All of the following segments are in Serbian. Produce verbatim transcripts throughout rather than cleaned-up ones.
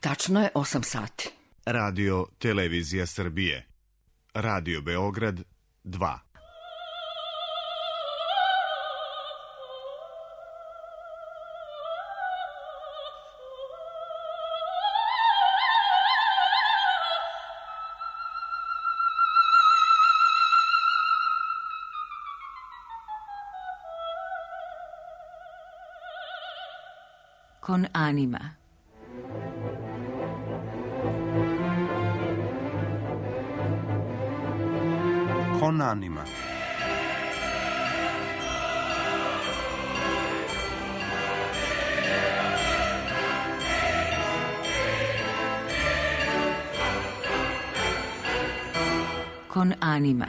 Tačno je osam sati. Radio Televizija Srbije. Radio Beograd dva. Con anima. Con anima. Con anima.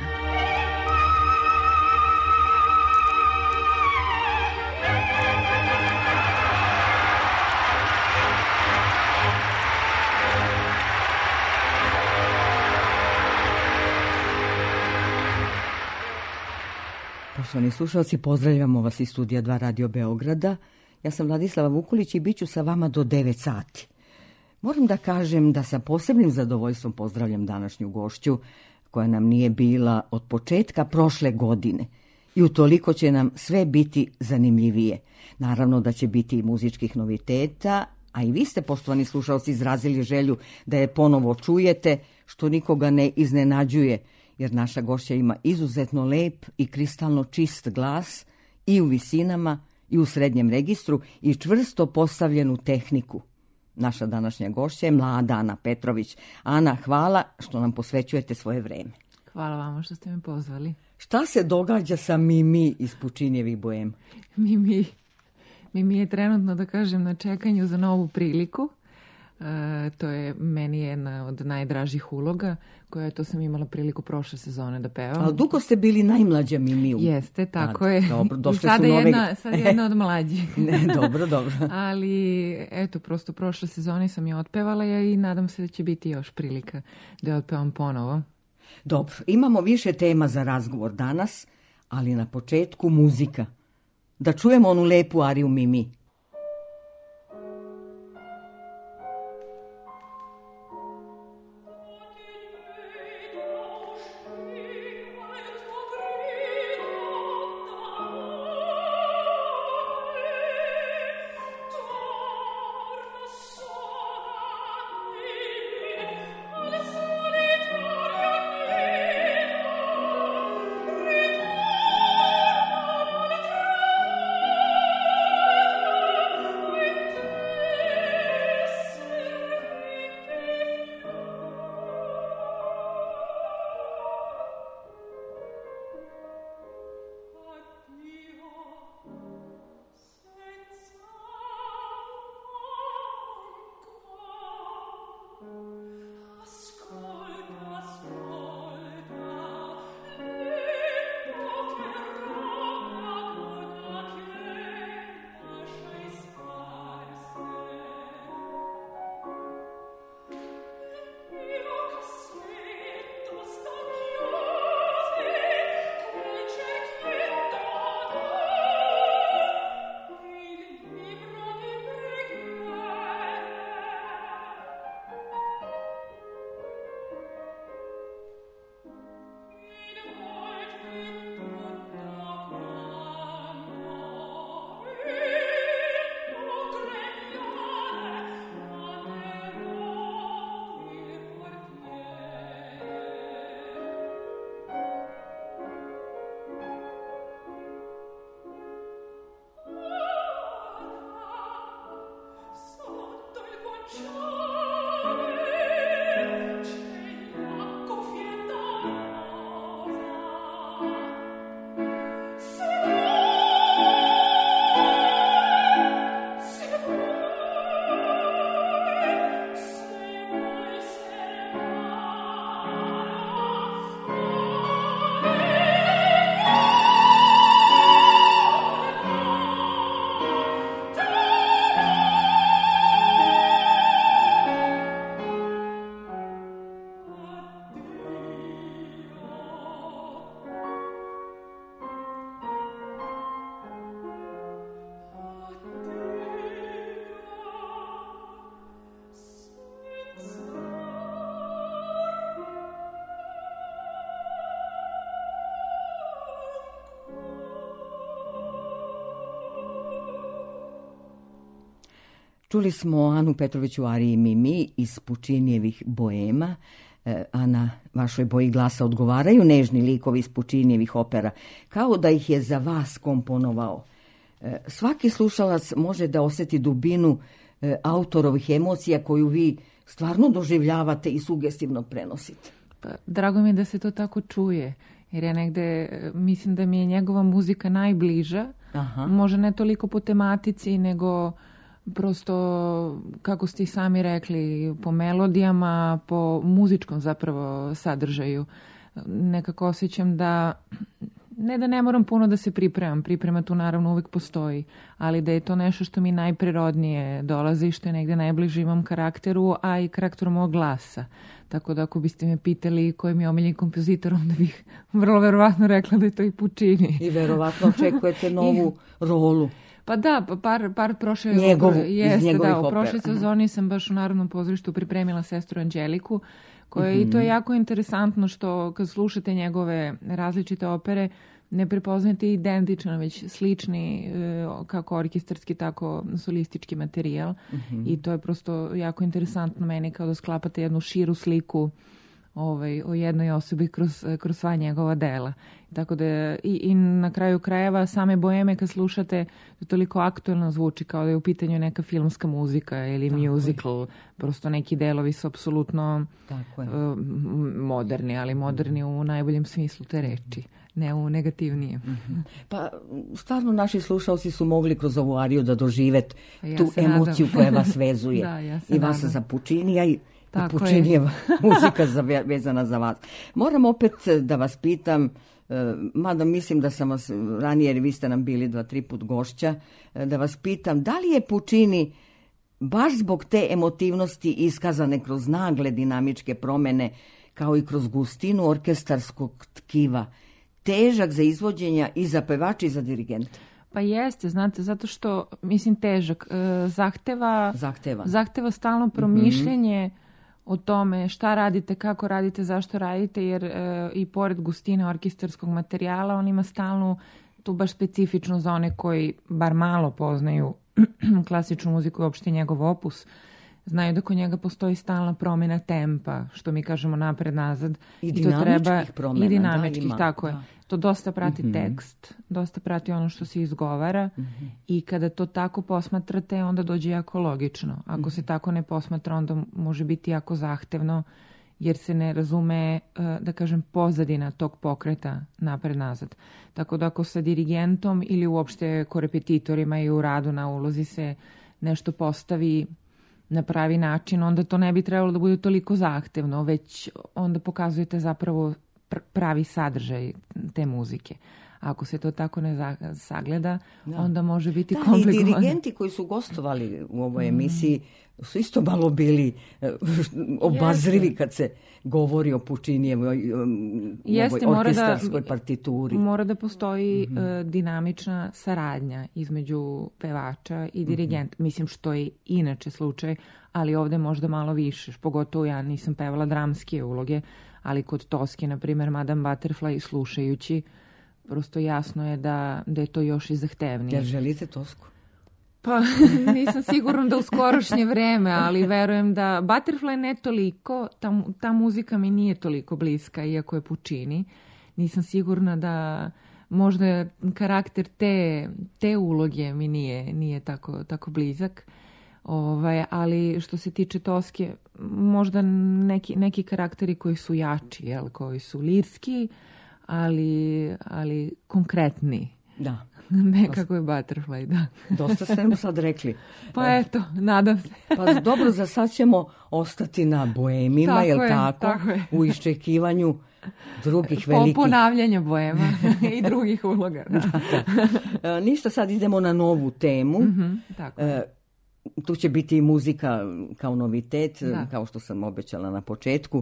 Poštovani slušalci, pozdravljamo vas iz studija dva Radio Beograda. Ja sam Vladislava Vukulić i bit ću sa vama do devet sati. Moram da kažem da sa posebnim zadovoljstvom pozdravljam današnju gošću, koja nam nije bila od početka prošle godine. I utoliko će nam sve biti zanimljivije. Naravno da će biti i muzičkih noviteta, a i vi ste, poštovani slušalci, izrazili želju da je ponovo čujete, što nikoga ne iznenađuje, jer naša gošća ima izuzetno lep i kristalno čist glas i u visinama i u srednjem registru i čvrsto postavljenu tehniku. Naša današnja gošća je mlada Ana Petrović. Ana, hvala što nam posvećujete svoje vreme. Hvala vama što ste me pozvali. Šta se događa sa Mimi iz Pučinjevih boema? Mimi, Mimi je trenutno, da kažem, na čekanju za novu priliku. E, to je meni jedna od najdražih uloga, koja to sam imala priliku prošle sezone da pevam. Ali dugo ste bili najmlađa Mimi. Jeste, tako A, je. Dobro, došle sada su nove... jedna, sad jedna od mlađih. Ne, dobro, dobro. Ali, eto, prosto prošle sezone sam je otpevala ja i nadam se da će biti još prilika da je otpevam ponovo. Dobro, imamo više tema za razgovor danas, ali na početku muzika. Da čujemo onu lepu ariju Mimi. Čuli smo Anu Petrović u ariji Mimi iz Pučinijevih Boema, a na vašoj boji glasa odgovaraju nežni likovi iz Pučinijevih opera, kao da ih je za vas komponovao. Svaki slušalac može da osjeti dubinu autorovih emocija koju vi stvarno doživljavate i sugestivno prenosite. Pa, drago mi je da se to tako čuje, jer ja negde mislim da mi je njegova muzika najbliža. Aha. Može ne toliko po tematici, nego prosto, kako ste i sami rekli, po melodijama, po muzičkom zapravo sadržaju. Nekako osjećam da, ne da ne moram puno da se pripremam, priprema tu naravno uvijek postoji, ali da je to nešto što mi najprirodnije dolazi, što je negde najbliže imam karakteru, a i karakteru mog glasa. Tako da ako biste me pitali koji mi je omiljeni kompozitor, onda bih vrlo verovatno rekla da je to i Puccini. I verovatno očekujete novu I... rolu. Pa da, par, par prošle... Njegovu, jeste, iz njegovih da, u prošloj sezoni sam baš u Narodnom pozorištu pripremila sestru Anđeliku, koja mm-hmm. i to je jako interesantno što kad slušate njegove različite opere, ne prepoznate identično, već slični kako orkestarski, tako solistički materijal. Mm-hmm. I to je prosto jako interesantno meni kao da sklapate jednu širu sliku ovaj, o jednoj osobi kroz, kroz sva njegova dela. Tako da i, i na kraju krajeva same Boeme kad slušate to toliko aktuelno zvuči kao da je u pitanju neka filmska muzika ili tako musical. Je. Prosto neki delovi su apsolutno uh, moderni, ali moderni u najboljem smislu te reči. Ne u negativnijem. Mm-hmm. Pa stvarno naši slušalci su mogli kroz ovu ariju da dožive ja tu emociju koja vas vezuje. Da, ja I vas nadam. Za Pučinija i Pučinijeva muzika za, vezana za vas. Moram opet da vas pitam, mada mislim da sam vas ranije, jer vi ste nam bili dva, tri put gošća, da vas pitam, da li je Pučini baš zbog te emotivnosti iskazane kroz nagle dinamičke promjene, kao i kroz gustinu orkestarskog tkiva, težak za izvođenja i za pevača i za dirigenta? Pa jeste, znate, zato što, mislim, težak, e, zahteva, zahteva. zahteva stalno promišljanje mm-hmm. o tome šta radite, kako radite, zašto radite, jer e, i pored gustine orkestarskog materijala, on ima stalnu, tu baš specifičnu za one koji bar malo poznaju klasičnu muziku i uopšte njegov opus, znaju da kod njega postoji stalna promjena tempa, što mi kažemo napred-nazad. I, I dinamičkih treba, promjena. I dinamičkih, da, ima, tako da. je. To dosta prati mm-hmm. tekst, dosta prati ono što se izgovara mm-hmm. i kada to tako posmatrate, onda dođe jako logično. Ako mm-hmm. se tako ne posmatra, onda može biti jako zahtevno, jer se ne razume, da kažem, pozadina tog pokreta napred-nazad. Tako da ako sa dirigentom ili uopšte korepetitorima i u radu na ulozi se nešto postavi na pravi način, onda to ne bi trebalo da bude toliko zahtevno, već onda pokazujete zapravo pravi sadržaj te muzike. Ako se to tako ne sagleda, da. onda može biti da, komplikovano. I dirigenti koji su gostovali u ovoj emisiji su isto malo bili obazrivi Jeste. Kad se govori o Pučinijevoj Jeste, orkestarskoj mora da, partituri. Mora da postoji mm-hmm. uh, dinamična saradnja između pevača i dirigenta. Mm-hmm. Mislim, što je inače slučaj, ali ovde možda malo više. Pogotovo ja nisam pevala dramske uloge, ali kod Toske, na primjer, Madame Butterfly, slušajući, prosto jasno je da, da je to još i zahtevnije. Jer želite Tosku? Pa nisam sigurna da u skorošnje vreme, ali verujem da Butterfly ne toliko, ta, ta muzika mi nije toliko bliska, iako je Puccini. Nisam sigurna da možda karakter te, te uloge mi nije, nije tako, tako blizak. Ovaj, ali što se tiče Toske, možda neki, neki karakteri koji su jači, jel, koji su lirski, ali, ali konkretni. Da. Nekako je Butterfly, da. Dosta ste nam sad rekli. Pa eto, nadam se. Pa dobro, za sad ćemo ostati na Boemima, tako jel je, tako? tako je. U iščekivanju drugih velikih... Po ponavljanja Boema i drugih uloga. Da. Da, da. Ništa, sad idemo na novu temu. Mm-hmm, tako je. Tu će biti i muzika kao novitet, da. Kao što sam obećala na početku.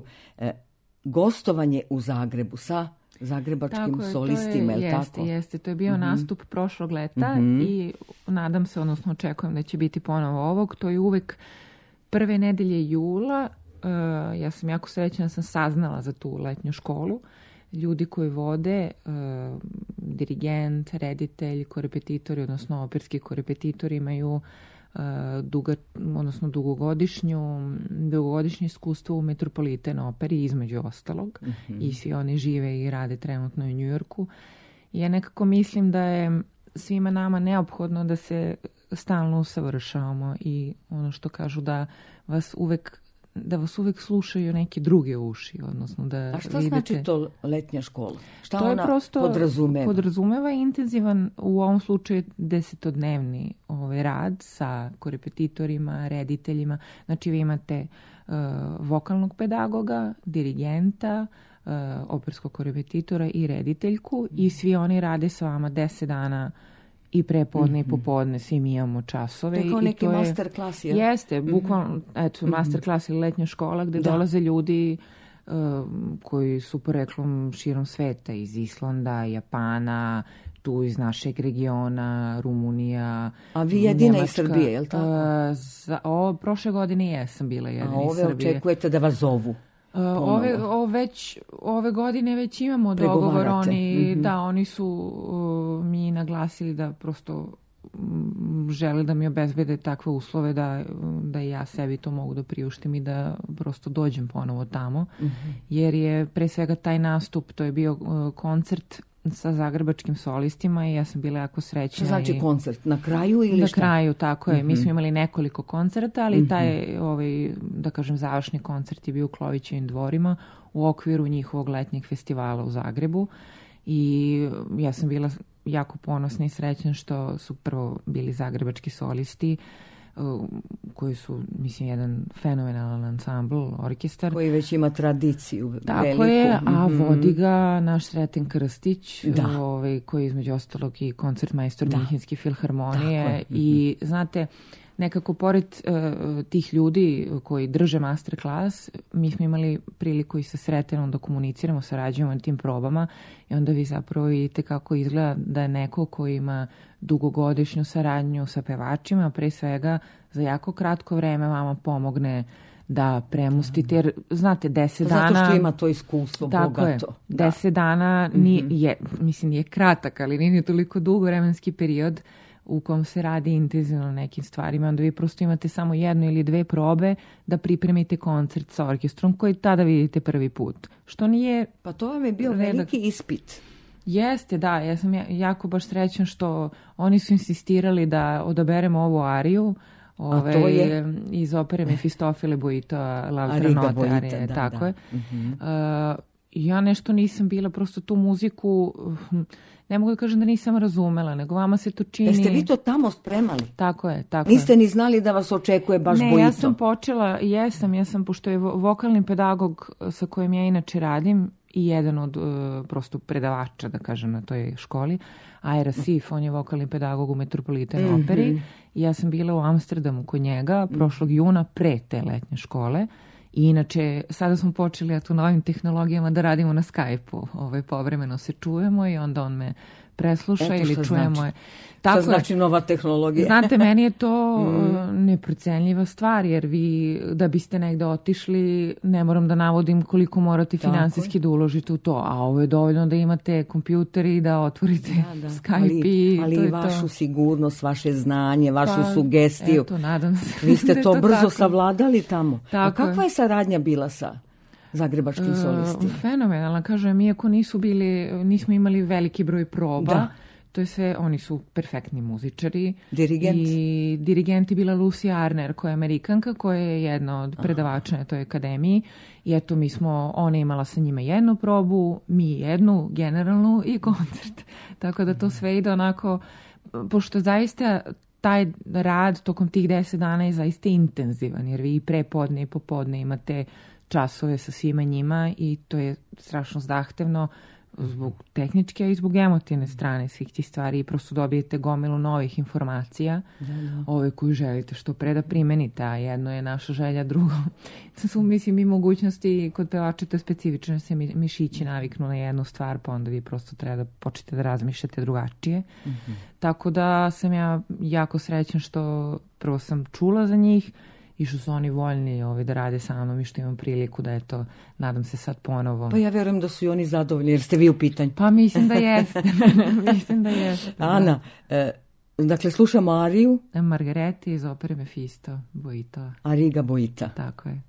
Gostovanje u Zagrebu sa zagrebačkim tako je, solistima, je li jeste, tako? Jeste, to je bio mm-hmm. nastup prošlog leta mm-hmm. i nadam se, odnosno očekujem da će biti ponovo ovog. To je uvek prve nedelje jula. Uh, ja sam jako srećna da sam saznala za tu letnju školu. Ljudi koji vode, uh, dirigent, reditelj, korepetitori, odnosno operski korepetitori imaju duga, odnosno dugogodišnju, dugogodišnje iskustvo u Metropolitan operi, između ostalog, mm-hmm. i svi oni žive i rade trenutno u Njujorku. Ja nekako mislim da je svima nama neophodno da se stalno usavršavamo i ono što kažu da vas uvek da vas uvek slušaju neke druge uši, odnosno da A šta vidite... znači to letnja škola? Šta to ona je prosto podrazumeva? Podrazumeva intenzivan, u ovom slučaju desetodnevni ovaj rad sa korepetitorima, rediteljima. Znači vi imate uh, vokalnog pedagoga, dirigenta, uh, operskog korepetitora i rediteljku i svi oni rade sa vama deset dana i prepodne mm-hmm. i popodne, svi mi imamo časove. To je kao i neki to je, master klas, jel? Jeste, bukvalno, mm-hmm. eto, master klas ili letnja škola gde da. dolaze ljudi uh, koji su poreklom širom sveta, iz Islanda, Japana, tu iz našeg regiona, Rumunija, A vi jedina Njemačka. iz Srbije, je li tako? Uh, za, o, prošle godine jesam bila jedina iz Srbije. A ove očekujete da vas zovu? Uh, ove, o, već, ove godine već imamo dogovor, oni, mm-hmm. da, oni su uh, mi naglasili da prosto um, žele da mi obezbede takve uslove da, da ja sebi to mogu da priuštim i da prosto dođem ponovo tamo, mm-hmm. jer je pre svega taj nastup, to je bio uh, koncert sa zagrebačkim solistima i ja sam bila jako srećna. Što znači i... koncert? Na kraju ili na šta? Na kraju, tako je. Mm-hmm. Mi smo imali nekoliko koncerta, ali mm-hmm. taj, ovaj, da kažem, završni koncert je bio u Klovićevim dvorima u okviru njihovog letnjeg festivala u Zagrebu i ja sam bila jako ponosna i srećna što su prvo bili zagrebački solisti koji su, mislim, jedan fenomenalan ansambl, orkestar. Koji već ima tradiciju. Tako veliku. je, a mm-hmm. vodi ga naš Sreten Krstić, da. ovaj, koji je između ostalog i koncertmajstor Minhenske filharmonije. I mm-hmm. znate, nekako pored uh, tih ljudi koji drže master klas, mi smo imali priliku i sa Sretenom da komuniciramo, sarađujemo na tim probama i onda vi zapravo vidite kako izgleda da je neko koji ima dugogodišnju saradnju sa pevačima, pre svega za jako kratko vreme vama pomogne da premustite, jer znate, deset Zato dana... Zato što ima to iskustvo tako bogato. Je, deset dana, nije, mm-hmm. je, mislim, nije kratak, ali nije toliko dugo vremenski period u kom se radi intenzivno nekim stvarima, onda vi prosto imate samo jednu ili dve probe da pripremite koncert sa orkestrom koji tada vidite prvi put. Što nije... Pa to vam je bio redak... veliki ispit. Jeste, da, ja sam jako baš srećna što oni su insistirali da odaberemo ovu ariju, ove, a to je? Iz opere Mefistofele Boito, L'altra notte, arije, da, tako da. je. Mm-hmm. Uh, ja nešto nisam bila, prosto tu muziku... Ne mogu da kažem da nisam razumela, nego vama se to čini... Jeste vi to tamo spremali? Tako je, tako Niste je. ni znali da vas očekuje baš ne, Boito? Ne, ja sam počela, jesam, ja sam, pošto je vokalni pedagog sa kojim ja inače radim i jedan od uh, prosto predavača, da kažem, na toj školi, Aira Sif, on je vokalni pedagog u Metropolitan mm-hmm. operi i ja sam bila u Amsterdamu kod njega prošlog juna pre te letnje škole. I inače, sada smo počeli tu novim tehnologijama da radimo na Skype-u. Ovaj, povremeno se čujemo i onda on me presluša Eto ili čujemo znači. je. Tako što znači nova tehnologija? Znate, meni je to mm. neprocenljiva stvar, jer vi da biste negde otišli, ne moram da navodim koliko morate finansijski da uložite u to, a ovo je dovoljno da imate kompjuter i da otvorite da, da. Skype ali, i ali to je vašu to. Sigurnost, vaše znanje, vašu pa, sugestiju. Eto, nadam se. Vi ste to, to brzo tako. savladali tamo. Tako a kakva je saradnja bila sa zagrebačkim solistima? Uh, fenomenalna, kažem, iako nisu bili, nismo imali veliki broj proba, da. To je sve, oni su perfektni muzičari. Dirigent? I dirigent je bila Lucy Arner, koja je Amerikanka, koja je jedna od predavača na toj akademiji. I eto, mi smo, ona imala sa njima jednu probu, mi jednu, generalnu i koncert. Tako da to sve ide onako, pošto zaista taj rad tokom tih deset dana je zaista intenzivan, jer vi i prepodne i popodne imate časove sa svima njima i to je strašno zahtevno zbog tehničke i zbog emotivne strane svih tih stvari i prosto dobijete gomilu novih informacija, da, da. Ove koju želite što pre da primenite, a jedno je naša želja, drugo su, mislim, i mogućnosti kod pevača to specifično se mišići naviknu na jednu stvar, pa onda vi prosto treba da počnete da razmišljate drugačije. Mm-hmm. Tako da sam ja jako srećna što prvo sam čula za njih i što su oni voljni ovaj, da rade sa mnom i što imam priliku da eto, nadam se sad ponovo. Pa ja vjerujem da su i oni zadovoljni jer ste vi u pitanju. Pa mislim da jeste. mislim da jeste. Ana, da. E, Dakle, slušamo ariju Margareti iz opere Mefisto, Boito. Arriga Boita. Tako je.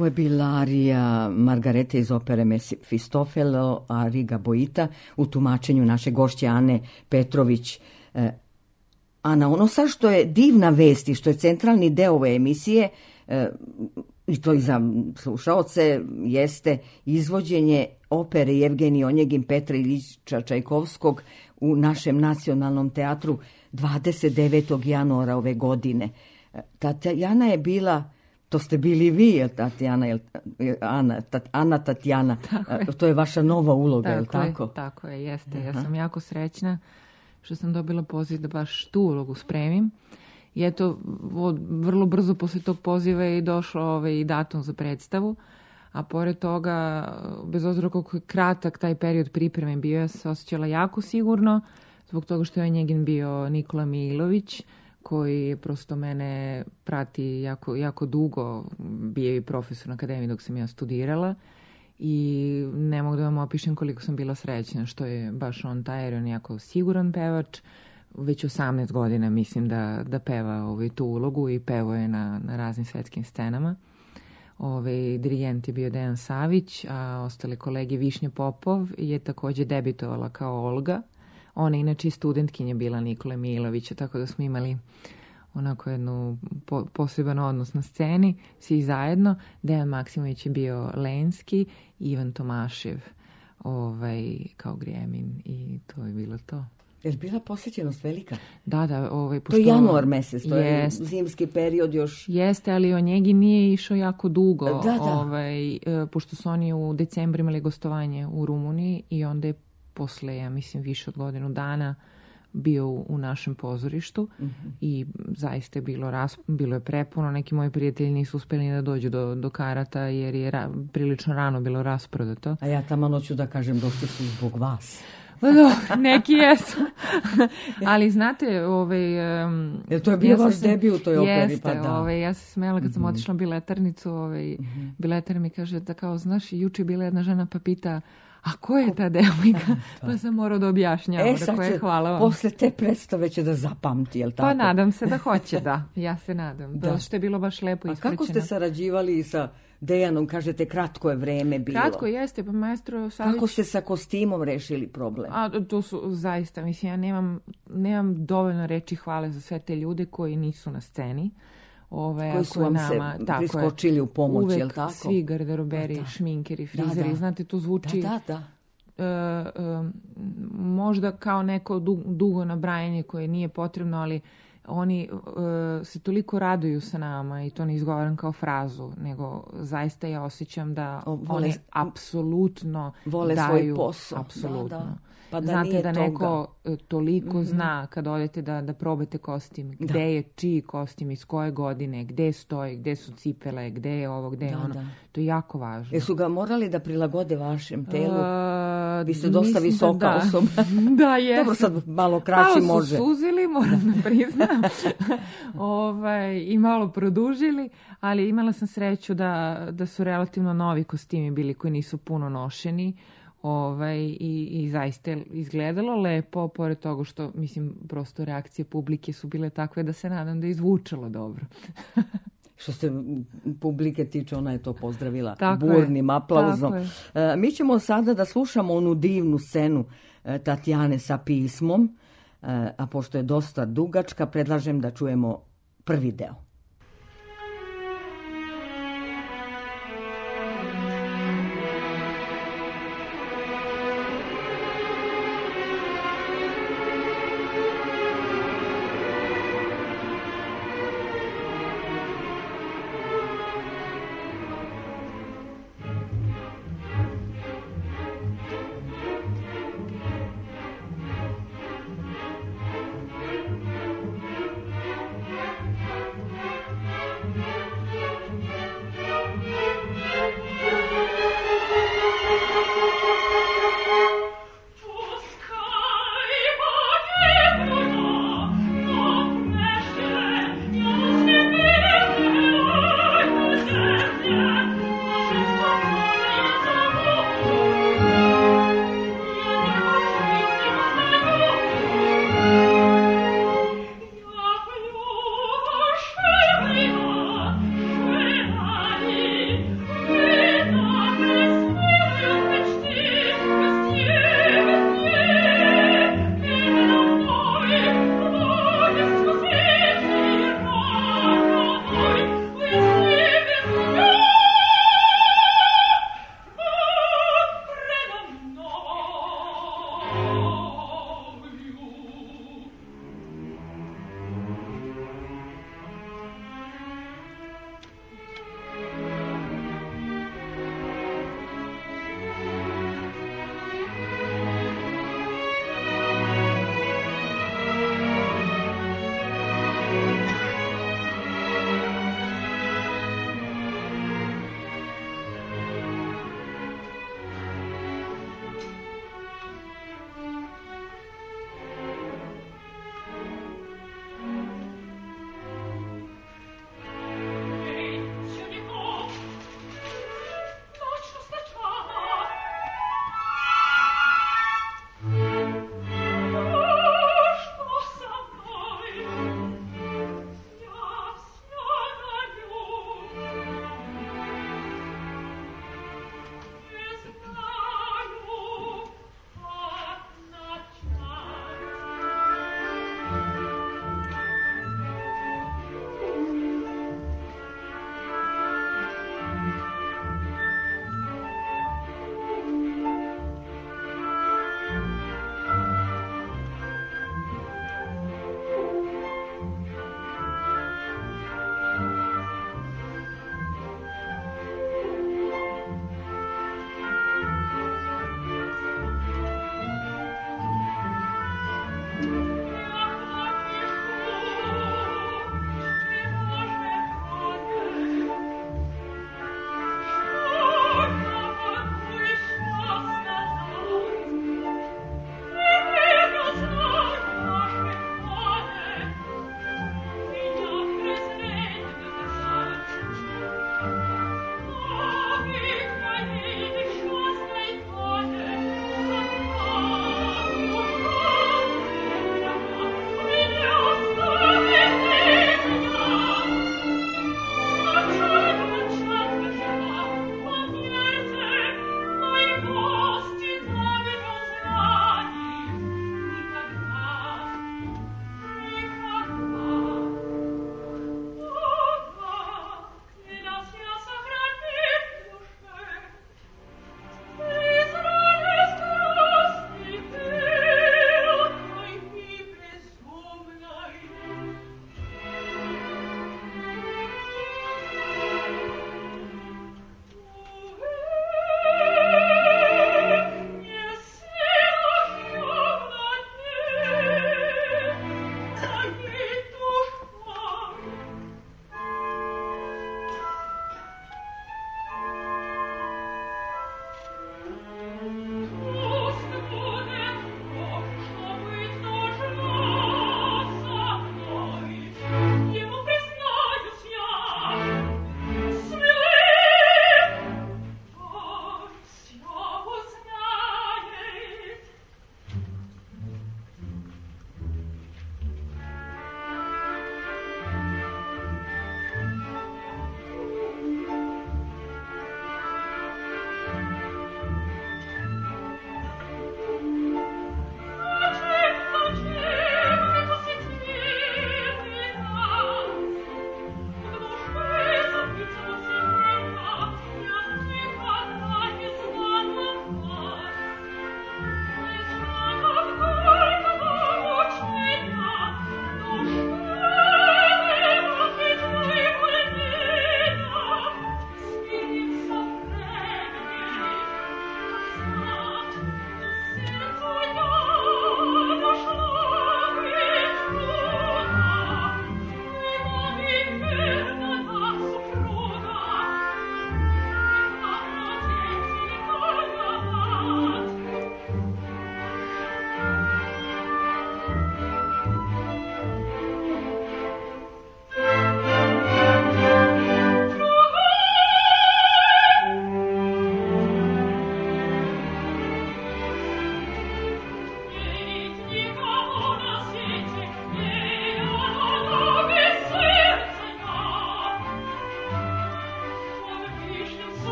Ovo je bila arija Margarete iz opere Mefistofelo, a Riga Boita u tumačenju naše gošće Ane Petrović. E, Ana, ono sad što je divna vest i što je centralni deo ove emisije, e, i to i za slušaoce, jeste izvođenje opere Jevgenij Onjegin Petra Ilića Čajkovskog u našem nacionalnom teatru dvadeset devetog januara ove godine. Tatjana je bila, to ste bili vi, je Tatjana, je, Ana, tat, Ana Tatjana, je. To je vaša nova uloga, je li tako? Je, tako je, jeste. Aha. Ja sam jako srećna što sam dobila poziv da baš tu ulogu spremim. I eto, vrlo brzo posle tog poziva je došlo ovaj, i datum za predstavu, a pored toga, bez obzira koliko je kratak taj period pripreme bio, ja se osjećala jako sigurno, zbog toga što je Onjegin bio Nikola Milović, koji prosto mene prati jako, jako dugo, bio i profesor na akademiji dok sam ja studirala, i ne mogu da vam opišem koliko sam bila srećna što je baš on taj, jer on je jako siguran pevač. Već osamnaest godina mislim da, da peva ovaj, tu ulogu i pevao je na, na raznim svetskim scenama. Ovaj, dirigent je bio Dejan Savić, a ostale kolege Višnja Popov je također debitovala kao Olga. Ona je inače i studentkinja bila Nikole Milovića, tako da smo imali onako jednu po, poseban odnos na sceni, svi zajedno. Dejan Maksimović je bio Lenski, Ivan Tomašev ovaj, kao Grijemin, i to je bilo to. Je li bila posjećenost velika? Da, da. Ovaj, pošto, to je januar mesec, to jest, je zimski period još. Jeste, ali Onjegin nije išao jako dugo. Da, da. Ovaj, pošto su oni u decembru imali gostovanje u Rumuniji i onda je posle, ja mislim, više od godinu dana bio u, u našem pozorištu. Mm-hmm. I zaista je bilo, ras, bilo je prepuno. Neki moji prijatelji nisu uspeli da dođu do, do karata jer je ra, prilično rano bilo rasprodato. A ja tamo hoću da kažem, došli su zbog vas. Da, neki jesu. Ali znate, ovaj... Um, Jel to je bio ja vaš sam, debut u toj operi? Jeste, Pa da. Ovaj, ja sam smela kad sam mm-hmm. otišla na biletarnicu, ovaj, mm-hmm. biletar mi kaže da kao, znaš, juče je bila jedna žena pa pita, a ko je ta devojka? Pa sam morao da objašnjavam. E, sad će, hvala vam. Posle te predstave će da zapamti, jel tako? Pa nadam se da hoće, da. Ja se nadam. Da. Što je bilo baš lepo ispričano. A kako ste sarađivali sa Dejanom? Kažete, kratko je vreme bilo. Kratko jeste, pa maestro Savić... Kako ste sa kostimom rešili problem? A to su zaista, mislim, ja nemam, nemam dovoljno reči hvale za sve te ljude koji nisu na sceni. Ove, koji su vam nama, se tako priskočili je, u pomoć, uvek jel tako? Svi garderoberi, da, šminkeri, frizeri, da, da. Znate, to zvuči... Da, da, da. Uh, uh, možda kao neko dugo, dugo nabrajanje koje nije potrebno, ali oni uh, se toliko raduju sa nama, i to ne izgovaram kao frazu, nego zaista ja osjećam da o, vole, oni apsolutno vole daju, svoj posao. Apsolutno. Da, da. Pa da znate da neko toga. toliko mm-hmm. zna kad odete da, da probate kostim, gde da. je čiji kostim, iz koje godine, gde stoji, gde su cipele, gde je ovo, gde je da, ono. Da. To je jako važno. Jesu ga morali da prilagode vašem telu? Uh, Vi ste dosta visoka da, osoba. Da, jesu. Dobro, sad malo kraći malo može. Malo su suzili, moram da priznam. ovaj, I malo produžili, ali imala sam sreću da, da su relativno novi kostimi bili koji nisu puno nošeni. Ovaj, i, i zaista izgledalo lepo, pored toga što, mislim, prosto reakcije publike su bile takve da se nadam da je izvučalo dobro. Što se publike tiče, ona je to pozdravila tako burnim je, aplauzom. E, mi ćemo sada da slušamo onu divnu scenu e, Tatjane sa pismom, e, a pošto je dosta dugačka, predlažem da čujemo prvi deo.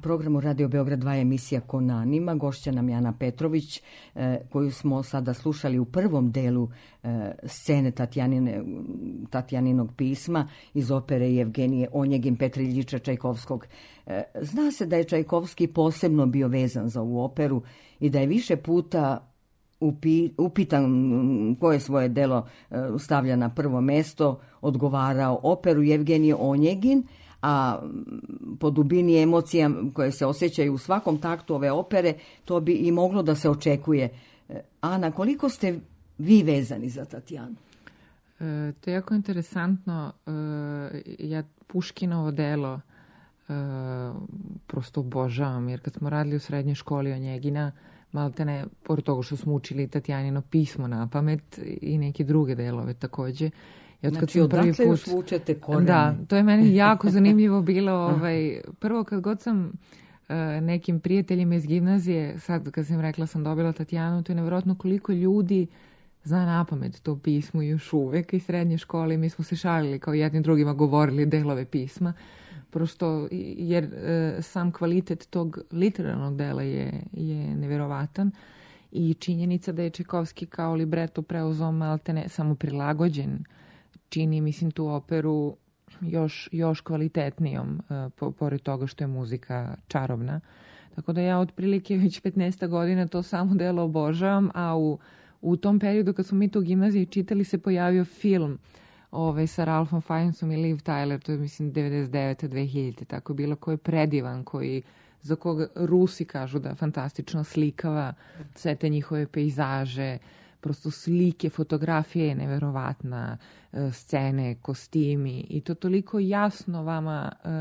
programu Radio Beograd dva emisija Konanima. Gošća nam Jana Petrović, e, koju smo sada slušali u prvom delu e, scene Tatjanine, Tatjaninog pisma iz opere Jevgenije Onjegin Petra Iljiča Čajkovskog. E, zna se da je Čajkovski posebno bio vezan za ovu operu i da je više puta upi, upitan koje svoje delo e, stavlja na prvo mesto, odgovarao operu Jevgenije Onjegin, a po dubini emocija koje se osjećaju u svakom taktu ove opere, to bi i moglo da se očekuje. Ana, koliko ste vi vezani za Tatjanu? E, to je jako interesantno. E, ja Puškinovo delo e, prosto obožavam, jer kad smo radili u srednjoj školi Onjegina, malte ne, pored toga što smo učili Tatjanino pismo na pamet i neke druge delove takođe. I od znači, odatle put... još vučete korene. Da, to je meni jako zanimljivo bilo. Ovaj, prvo, kad god sam uh, nekim prijateljima iz gimnazije, sad kad sam rekla sam dobila Tatjanu, to je nevjerojatno koliko ljudi zna napamet to pismo još uvek iz srednje škole. Mi smo se šalili kao jednim drugima govorili delove pisma. Prosto, jer uh, sam kvalitet tog literarnog dela je, je nevjerovatan. I činjenica da je Čajkovski kao libreto preuzeo maltene samo prilagođen čini, mislim, tu operu još, još kvalitetnijom, uh, po, pored toga što je muzika čarobna. Tako da ja otprilike već petnaest godina to samo delo obožavam, a u, u tom periodu kad smo mi tu u gimnaziji čitali se pojavio film ovaj, sa Ralphom Fiennesom i Liv Tyler, to je mislim devedeset devete dve hiljade tako bilo, koji je predivan, koji za koga Rusi kažu da fantastično slikava sve te njihove pejzaže, prosto slike, fotografije, neverovatna, scene, kostimi i to toliko jasno vama e,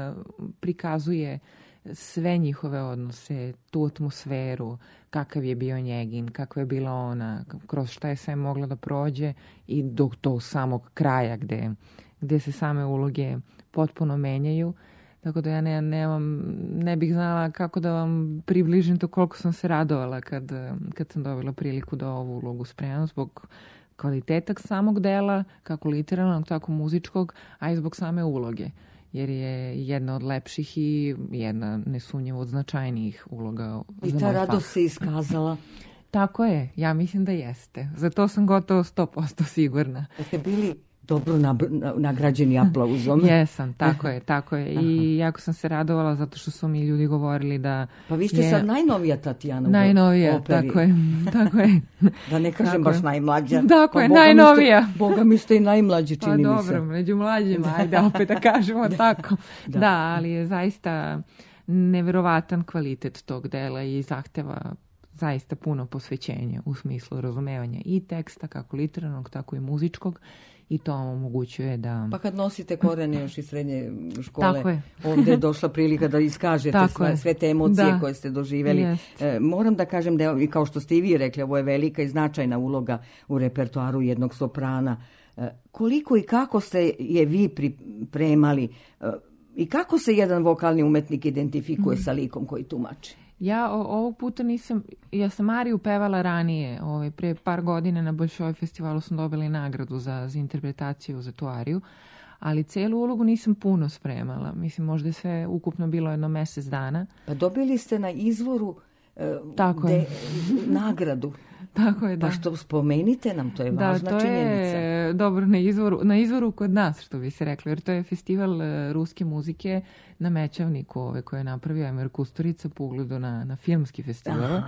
prikazuje sve njihove odnose, tu atmosferu, kakav je bio Onjegin, kakva je bila ona, kroz šta je sve mogla da prođe i do tog samog kraja gde, gde se same uloge potpuno menjaju. Tako da ja ne, nemam, ne bih znala kako da vam približim to koliko sam se radovala kad, kad sam dobila priliku da ovu ulogu spremam zbog kvaliteta samog dela, kako literarnog, tako muzičkog, a i zbog same uloge. Jer je jedna od lepših i jedna nesumnjivo od značajnijih uloga. I ta radost se iskazala. Tako je, ja mislim da jeste. Za to sam gotovo sto posto sigurna. Da ste bili dobro nagrađeni aplauzom. Jesam, tako je, tako je. I jako sam se radovala zato što su mi ljudi govorili da... Pa vi ste je... sad najnovija Tatjana u najnovija, operi. Tako je, tako je. Da ne kažem baš najmlađa. Tako pa je, najnovija. Ste, Boga mi ste i najmlađi, čini pa mi se. Pa dobro, među mlađima, ajde opet da kažemo tako. Da. da, ali je zaista neverovatan kvalitet tog dela i zahteva zaista puno posvećenja u smislu razumevanja i teksta, kako literarnog, tako i muzičkog. I to omogućuje da... Pa kad nosite korene još iz srednje škole, ovdje je došla prilika da iskažete sve, sve te emocije da. koje ste doživjeli. E, moram da kažem da je, kao što ste i vi rekli, ovo je velika i značajna uloga u repertoaru jednog soprana. E, koliko i kako ste je vi pripremali e, i kako se jedan vokalni umetnik identifikuje mm. sa likom koji tumači? Ja o, ovog puta nisam, ja sam Ariju pevala ranije, ovaj, pre par godina na Bolšoj festivalu sam dobila nagradu za, za interpretaciju za tu Ariju, ali celu ulogu nisam puno spremala. Mislim, možda je sve ukupno bilo jedno mjesec dana. Pa dobili ste na izvoru e, Tako de, nagradu. Tako je, da. Pa što spomenite nam, to je da, važna to činjenica. Je, dobro, na izvoru, na izvoru kod nas, što bi se reklo, jer to je festival uh, ruske muzike na Mećavniku, ovaj, koji je napravio Emir Kusturica po ugledu na, na filmski festival.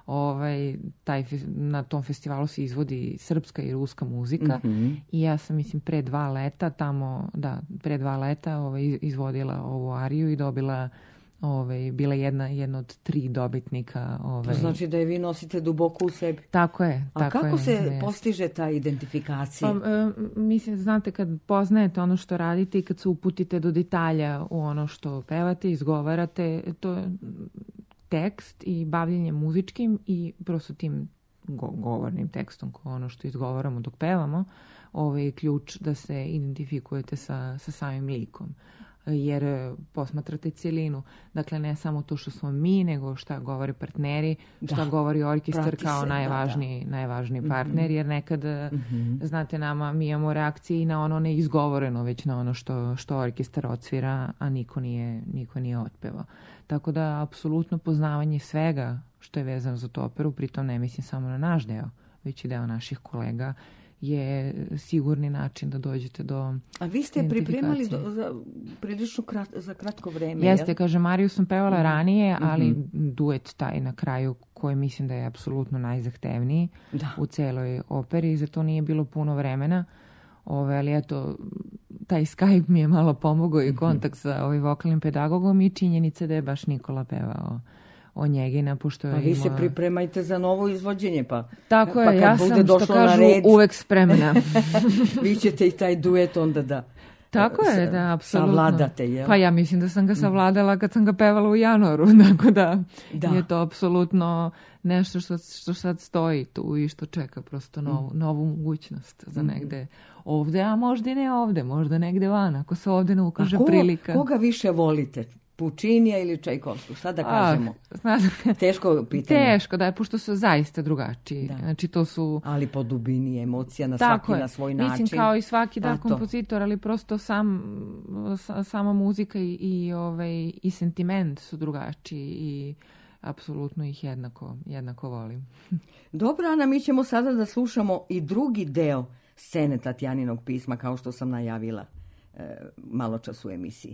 Ovaj, taj, na tom festivalu se izvodi srpska i ruska muzika mm-hmm. i ja sam, mislim, pre dva leta tamo, da, pre dva leta ovaj, izvodila ovu ariju i dobila Ove, bila jedna, jedna od tri dobitnika. Ove. To znači da je vi nosite duboko u sebi. Tako je. A tako kako je, se jest. postiže ta identifikacija? Pa, e, mislim, znate, kad poznajete ono što radite i kad se uputite do detalja u ono što pevate, izgovarate, to je tekst i bavljenje muzičkim i prosto tim go- govornim tekstom, ono što izgovaramo dok pevamo, ovaj je ključ da se identifikujete sa, sa samim likom. jer e, posmatrate cijelinu. Dakle, ne samo to što smo mi, nego šta govore partneri, šta Da. govori orkestar Prati kao se, da, najvažniji, najvažniji partner, jer nekad, e, znate, nama, mi imamo reakcije i na ono neizgovoreno, već na ono što, što orkestar odsvira, a niko nije, niko nije otpevao. Tako da, apsolutno poznavanje svega što je vezano za tu operu, pritom ne mislim samo na naš deo, već i deo naših kolega, je sigurni način da dođete do A vi ste pripremali identifikacije. do, za, prilično krat, za kratko vreme, Jeste, jel? kaže, Mariju sam pevala ranije, ali duet taj na kraju koji mislim da je apsolutno najzahtevniji Da. u celoj operi, za to nije bilo puno vremena. Ove, ali eto, taj Skype mi je malo pomogao i kontakt sa ovim vokalnim pedagogom i činjenica da je baš Nikola pevao o Njegina, pošto je Pa vi se imao- pripremajte za novo izvođenje, pa, Tako pa je, kad ja bude sam, što došlo na kažu, red, uvek spremna. vi ćete i taj duet onda da Tako je, sa- da, apsolutno. savladate, jel? Pa ja mislim da sam ga savladala kad sam ga pevala u januaru, tako da, Da. je to apsolutno nešto što, što sad stoji tu i što čeka prosto novu, novu mogućnost za negde ovde, a možda i ne ovde, možda negde van, ako se ovde ne A ukaže ko- prilika. koga više volite? Pučinija ili Čajkovskog? Šta da kažemo? Ah, znate, Teško pitanje. teško, da je, pošto su zaista drugačiji. Da. Znači, to su... Ali po dubini emocija na Tako svaki je. na svoj Mislim, način. kao i svaki da Pa to. kompozitor, ali prosto sam, sa- sama muzika i, i, ovaj, i sentiment su drugačiji i apsolutno ih jednako, jednako volim. Dobro, Ana, mi ćemo sada da slušamo i drugi deo scene Tatjaninog pisma, kao što sam najavila e, malo čas u emisiji.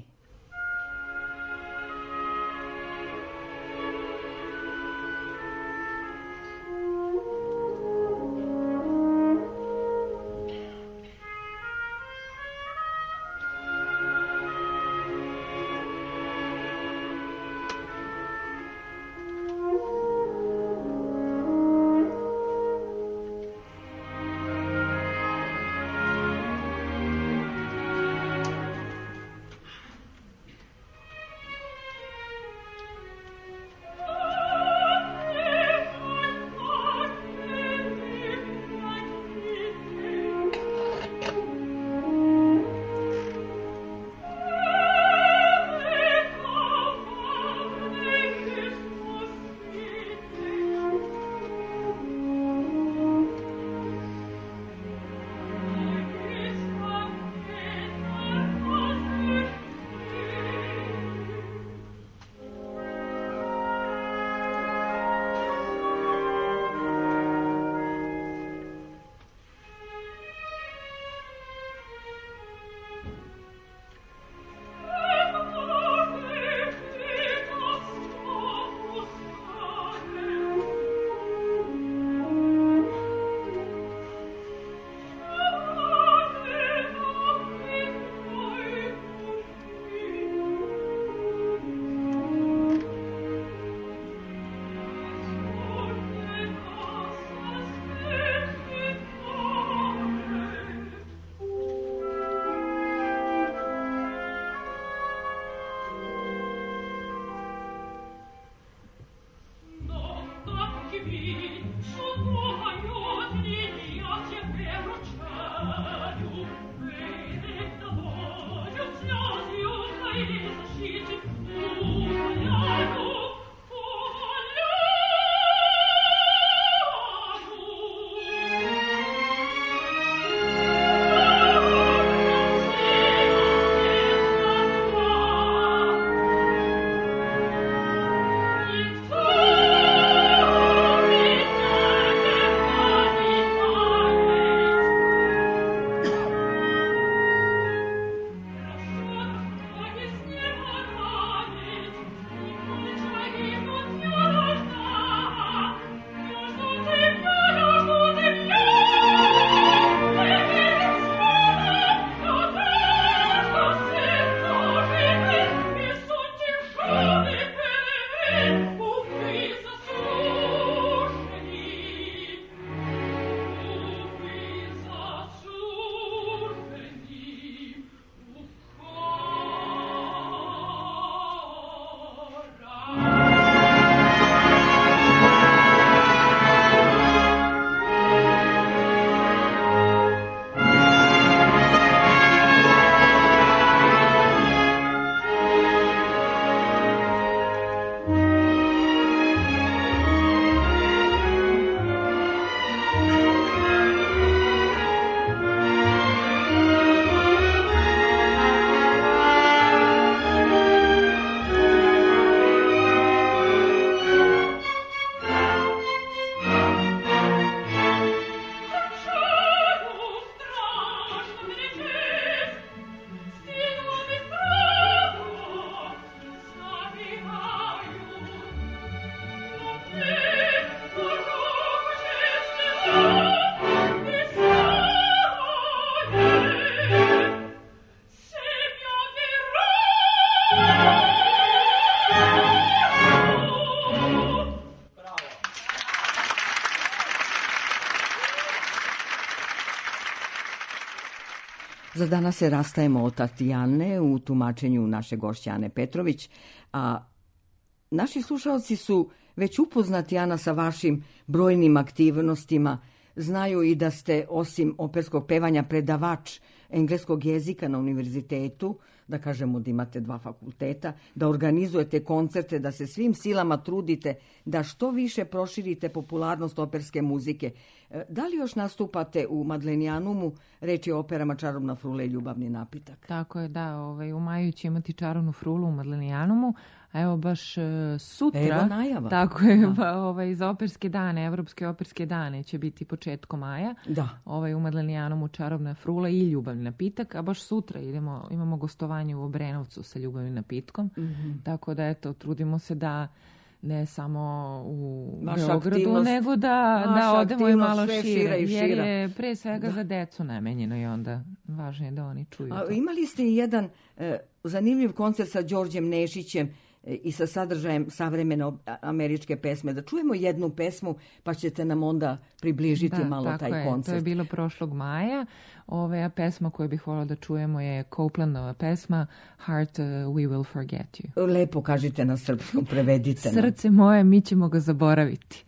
Za danas se rastajemo od Tatjane u tumačenju naše gošće Ane Petrović, a naši slušalci su već upoznati, Ana, sa vašim brojnim aktivnostima. Znaju i da ste, osim operskog pevanja, predavač engleskog jezika na univerzitetu, da kažemo da imate dva fakulteta, da organizujete koncerte, da se svim silama trudite da što više proširite popularnost operske muzike. Da li još nastupate u Madlenijanumu? Reč je o operama Čarobna frula i Ljubavni napitak. Tako je, da. Ovaj, u maju će imati Čarobnu frulu u Madlenijanumu, a evo baš uh, sutra, evo najava. Tako je, pa, ovaj, za operske dane, Evropske operske dane će biti početkom maja. Da. Ovaj, u Madlenijanumu Čarobna frula i Ljubavni napitak, a baš sutra idemo, imamo gostovanje u Obrenovcu sa Ljubavnim napitkom. Mm-hmm. Tako da, eto, trudimo se da ne samo u Naša Beogradu, aktivnost, nego da, da odemo i malo šire, šira i šira. Jer je pre svega da. za decu namenjeno i onda važno je da oni čuju A, to. imali ste i jedan e, zanimljiv koncert sa Đorđem Nešićem e, i sa sadržajem savremene američke pesme. Da čujemo jednu pesmu, pa ćete nam onda približiti da, malo taj je. koncert. To je bilo prošlog maja. Ove, a pesma koju bih voljela da čujemo je Copelandova pesma Heart, uh, We Will Forget You. Lepo kažite na srpskom, prevedite nam. Srce moje, mi ćemo ga zaboraviti.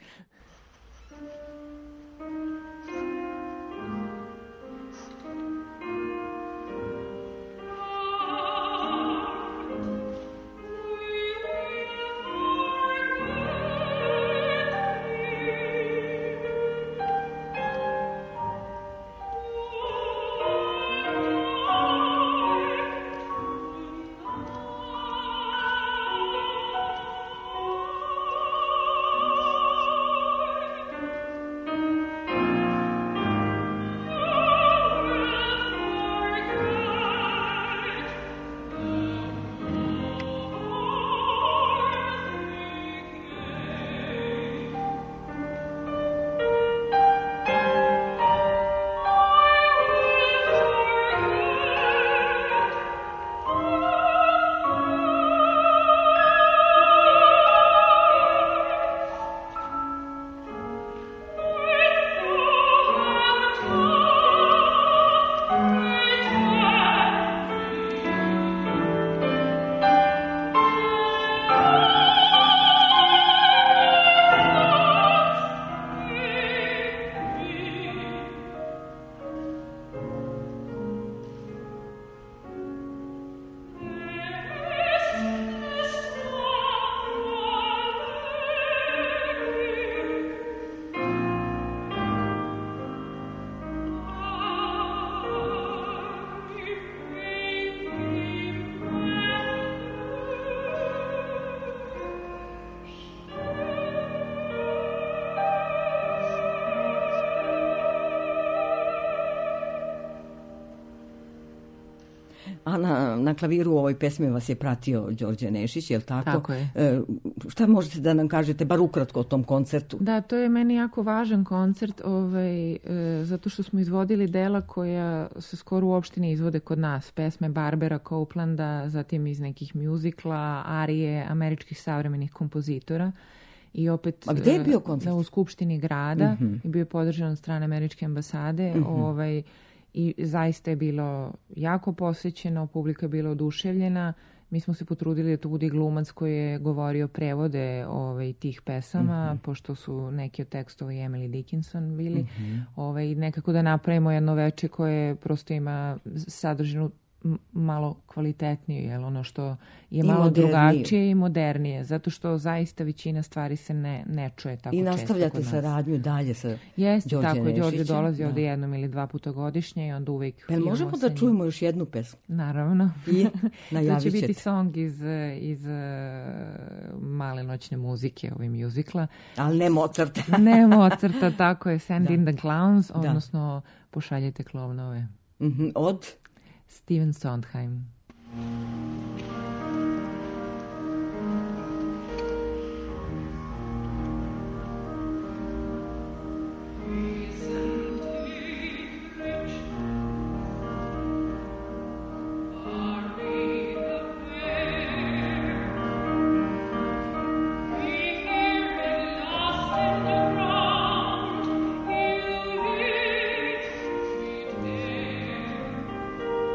A na, na klaviru u ovoj pesmi vas je pratio Đorđe Nešić, je li tako? Tako je. E, šta možete da nam kažete, bar ukratko o tom koncertu? Da, to je meni jako važan koncert, ovaj, e, zato što smo izvodili dela koja se skoro uopšte ne izvode kod nas. Pesme Barbera Coplanda, zatim iz nekih mjuzikla, arije američkih savremenih kompozitora. I opet A gde je bio koncert? U Skupštini grada, mm-hmm. i bio je podržan od strane američke ambasade. Mm-hmm. Ovaj, i zaista je bilo jako posvećeno, publika je bila oduševljena. Mi smo se potrudili da to bude glumac koji je govorio prevode ovaj, tih pesama, mm-hmm. pošto su neki od tekstova i Emily Dickinson bili. Mm-hmm. Ovaj, nekako da napravimo jedno veče koje prosto ima sadržinu malo kvalitetnije, jel, ono što je I malo modernije. drugačije i modernije, zato što zaista većina stvari se ne, ne čuje tako često. I nastavljate saradnju dalje sa Jeste, Đorđe tako, Nešićem. Đorđe dolazi da. ovdje jednom ili dva puta godišnje i onda uvijek... Jel možemo da čujemo još jednu pesmu? Naravno. I to će biti song iz, iz uh, Male noćne muzike, ovaj mjuzikla. Ali ne Mozarta. Ne Mozarta, tako je, Send da. in the Clowns, da. odnosno Pošaljite klovnove. Mm-hmm. Od? Steven Sondheim. Thank you.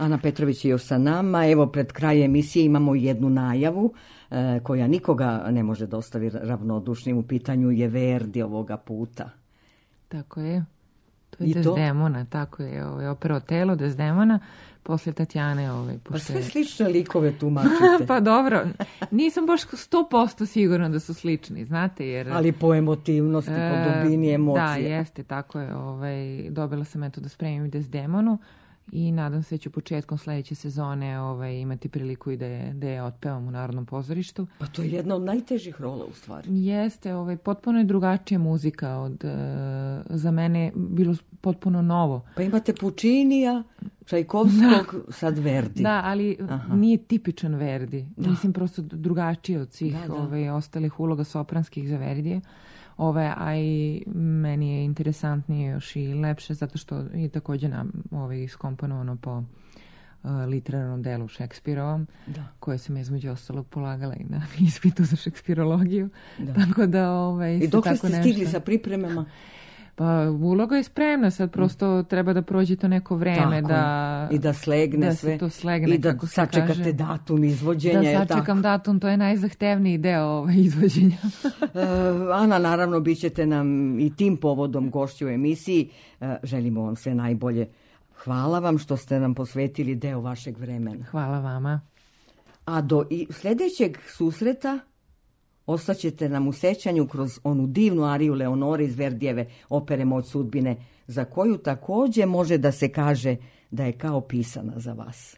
Ana Petrović je još sa nama. Evo, pred kraj emisije imamo jednu najavu e, koja nikoga ne može da ostavi ravnodušnim. U pitanju je Verdi ovoga puta. Tako je. To je I to? Desdemona, tako je. Ovaj, opera Otelo, Desdemona, poslije Tatjane. Ovaj, Pa pošto sve je- slične likove tumačite, Pa dobro, nisam baš sto posto sigurna da su slični, znate, jer... ali po emotivnosti, po E, dubini emocije. Da, jeste, tako je. Ovaj, dobila sam eto da spremim Desdemonu i nadam se da ću početkom sledeće sezone ovaj, imati priliku i da je, da je otpevam u Narodnom pozorištu. Pa to je jedna od najtežih rola u stvari. Jeste, ovaj, potpuno je drugačija muzika od, e, za mene bilo potpuno novo. Pa imate Pučinija, Čajkovskog, sad Verdi. Da, ali Aha. nije tipičan Verdi. Da. Mislim, prosto drugačije od svih Da, da. Ovaj, ostalih uloga sopranskih za Verdije. Ove, a i meni je interesantnije još i lepše zato što je također nam ovaj, iskomponovano po uh, literarnom delu Šekspirovom, Da. koje sam između ostalog polagala i na ispitu za šekspirologiju. Da. Tako da ovaj, I se dok tako ste nešto... stigli sa pripremama? Pa uloga je spremna, sad prosto treba da prođe to neko vreme, Tako da... je. I da slegne da se sve. to slegne, I da kako se sačekate kaže. datum izvođenja. Da je li sačekam tako? datum, to je najzahtevniji deo ovaj, izvođenja. E, Ana, naravno, bit ćete nam i tim povodom gošći u emisiji. E, želimo vam sve najbolje. Hvala vam što ste nam posvetili deo vašeg vremena. Hvala vama. A do i sljedećeg susreta ostaćete nam u sećanju kroz onu divnu ariju Leonore iz Verdijeve opere Moć sudbine, za koju također može da se kaže da je kao pisana za vas.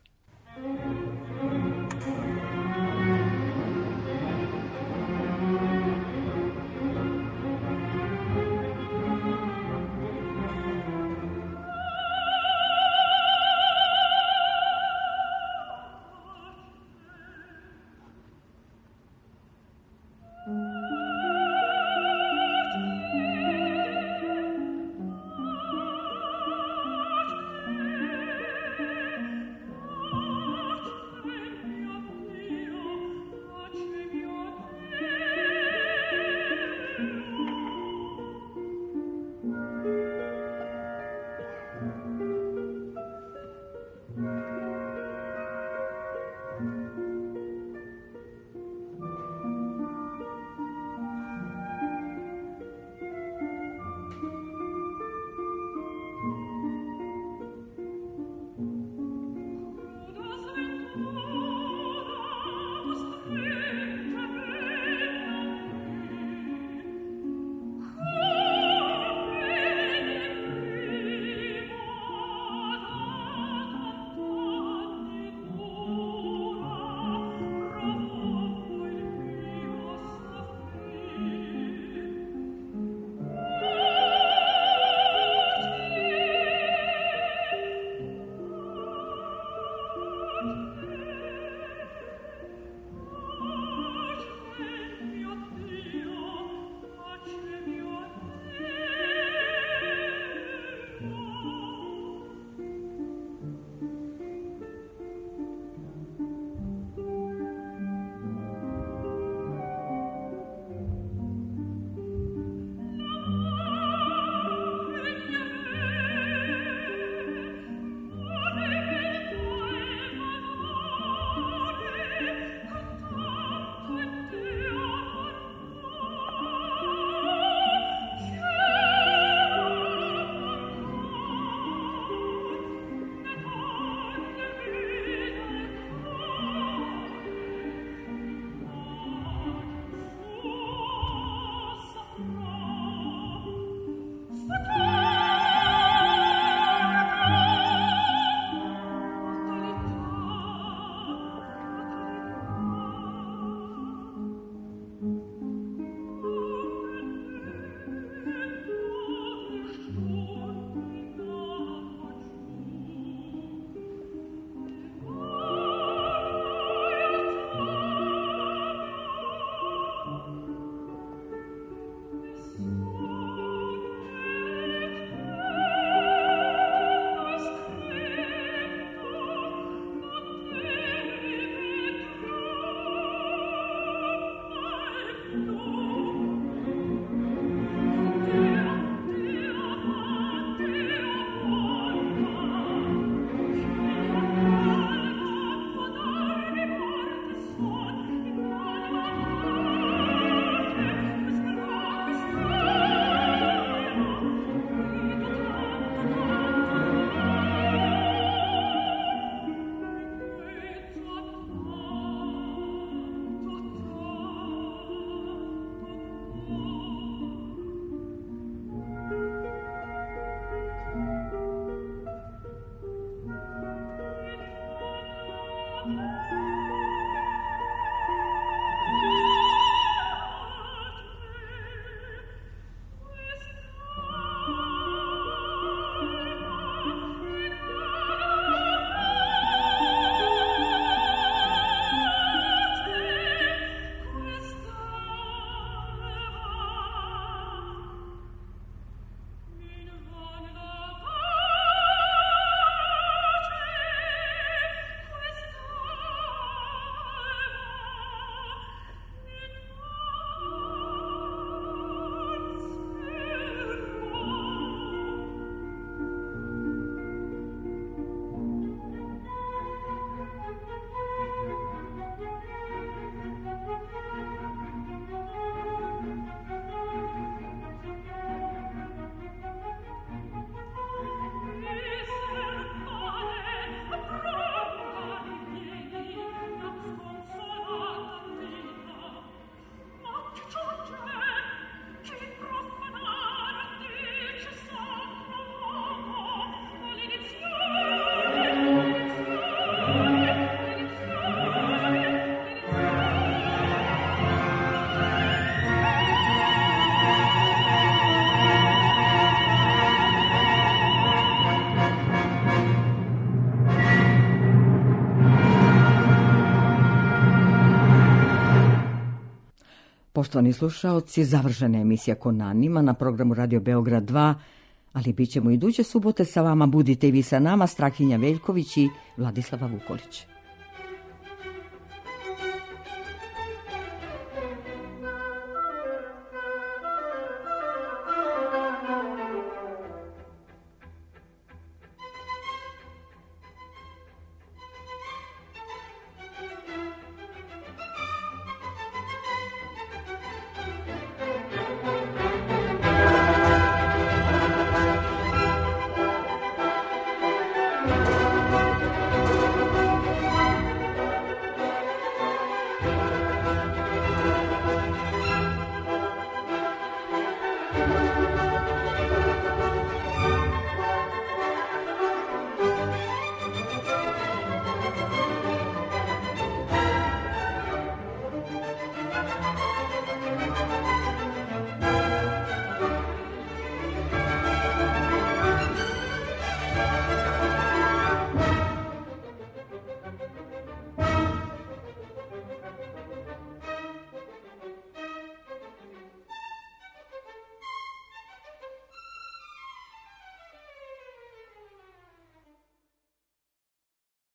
Poštovani slušaoci, završena je emisija Konanima na programu Radio Beograd dva, ali bit ćemo iduće subote sa vama. Budite i vi sa nama, Strahinja Veljković i Vladislava Vukolić.